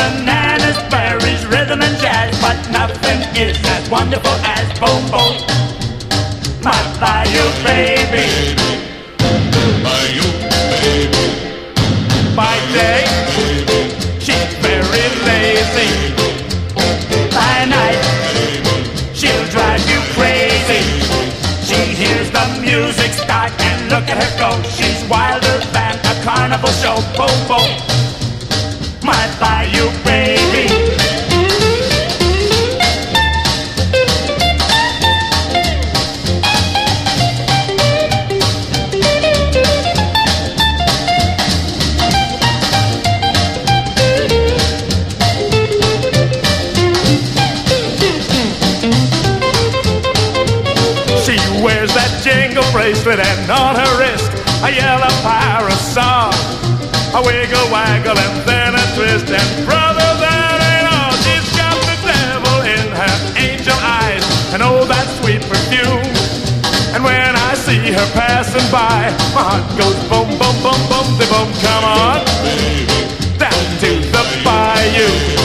bananas, berries, rhythm and jazz, but nothing is as wonderful as boom boom. My Bayou baby. Bayou baby. By day, she's very lazy. By night, she'll drive you crazy. She hears the music start and look at her go. She's wilder than a carnival show. Boom boom. My Bayou baby. She wears that jingle bracelet and on her wrist a yellow parasol. A wiggle waggle and then a twist, and brother, that ain't all. She's got the devil in her angel eyes and oh, that sweet perfume. And when I see her passing by, my heart goes boom, boom, boom, boom, de boom. Come on, down to the bayou.